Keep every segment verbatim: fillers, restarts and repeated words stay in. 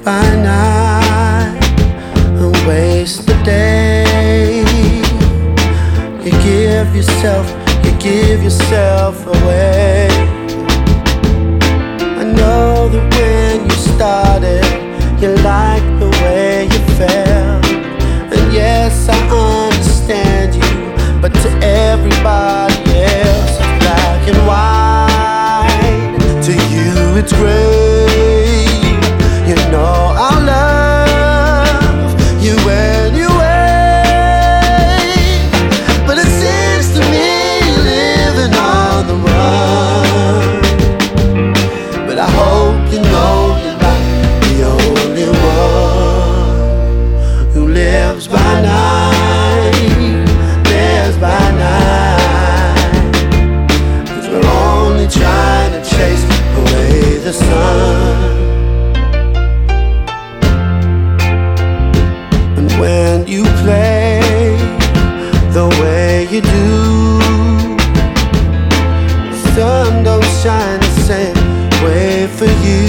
by night and waste the day. You give yourself, you give yourself away. I know that when you started, you liked the way you felt. And yes, I understand you, but to everybody else it's black and white. To you it's gray. You know I'll love you anyway. But it seems to me you're living on the run. But I hope you know you're not the only one who lives by night, lives by night. 'Cause we're only trying to chase away the sun. And when you play the way you do, the sun don't shine the same way for you.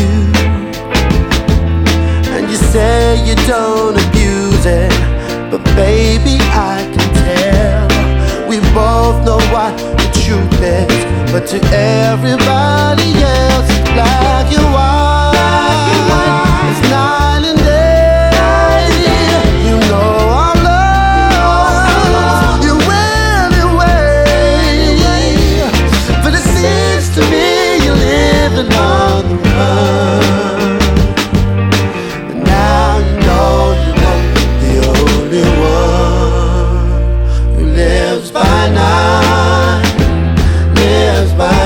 And you say you don't abuse it, but baby I can tell. We both know what the truth is, but to everybody else it's black and white. It's night and day. You know I love you anyway. But it seems to me you're living on the run. And now you know you're not the only one who lives by night, lives by